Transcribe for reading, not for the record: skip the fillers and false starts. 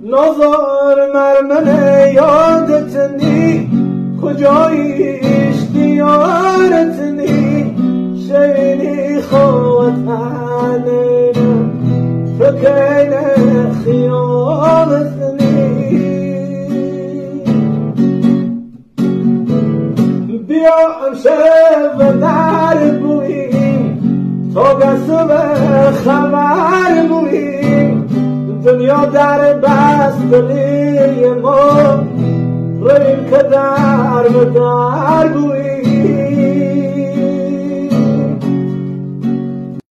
نظر مرمنه یادتنی کجاییش دیارتنی شیلی خوات علينا فكينا خيانتني بیا امشب در بوییم تا قصب خبر بوییم دنیا در بستنی ما ریم که در به در بوییم